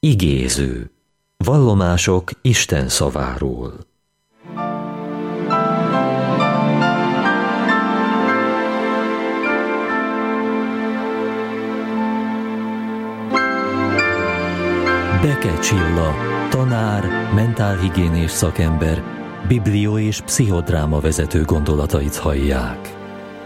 Igéző. Vallomások Isten szaváról. Beke Csilla, tanár, mentálhigiénés szakember, biblió- és pszichodráma vezető gondolatait hallják.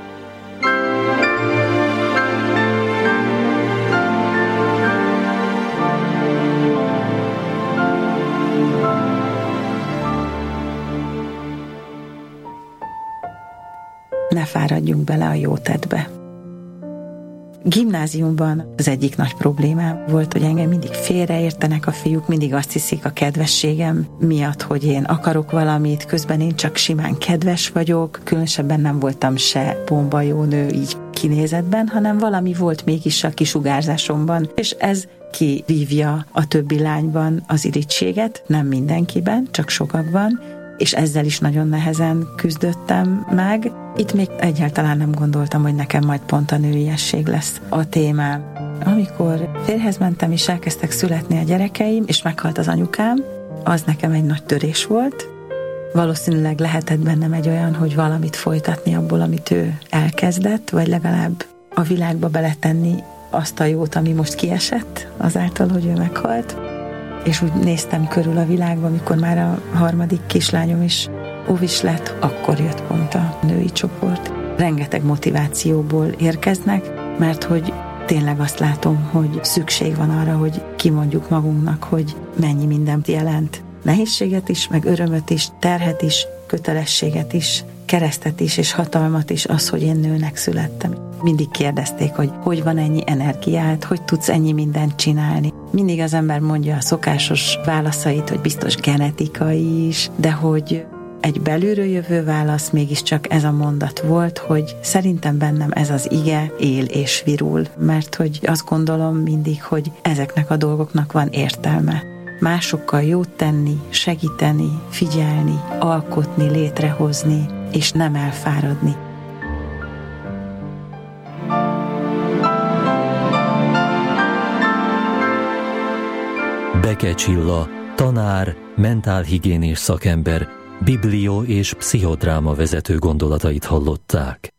Ne fáradjunk bele a jótettbe. Gimnáziumban az egyik nagy problémám volt, hogy engem mindig félreértenek a fiúk, mindig azt hiszik a kedvességem miatt, hogy én akarok valamit, közben én csak simán kedves vagyok, különösebben nem voltam se bomba jó nő így kinézetben, hanem valami volt mégis a kisugárzásomban, és ez kivívja a többi lányban az irítséget, nem mindenkiben, csak sokakban, és ezzel is nagyon nehezen küzdöttem meg. Itt még egyáltalán nem gondoltam, hogy nekem majd pont a nőiesség lesz a témám. Amikor férjhez mentem, és elkezdtek születni a gyerekeim, és meghalt az anyukám, az nekem egy nagy törés volt. Valószínűleg lehetett bennem egy olyan, hogy valamit folytatni abból, amit ő elkezdett, vagy legalább a világba beletenni azt a jót, ami most kiesett, azáltal, hogy ő meghalt. És úgy néztem körül a világban, amikor már a harmadik kislányom is óvis lett, akkor jött pont a női csoport. Rengeteg motivációból érkeznek, mert hogy tényleg azt látom, hogy szükség van arra, hogy kimondjuk magunknak, hogy mennyi mindent jelent. Nehézséget is, meg örömöt is, terhet is, kötelességet is, keresztet is, és hatalmat is az, hogy én nőnek születtem. Mindig kérdezték, hogy van ennyi energiát, hogy tudsz ennyi mindent csinálni. Mindig az ember mondja a szokásos válaszait, hogy biztos genetikai is, de hogy egy belülről jövő válasz mégiscsak ez a mondat volt, hogy szerintem bennem ez az ige él és virul, mert hogy azt gondolom mindig, hogy ezeknek a dolgoknak van értelme. Másokkal jót tenni, segíteni, figyelni, alkotni, létrehozni, és nem elfáradni. Beke Csilla, tanár, mentálhigiénés szakember, biblió- és pszichodráma vezető gondolatait hallották.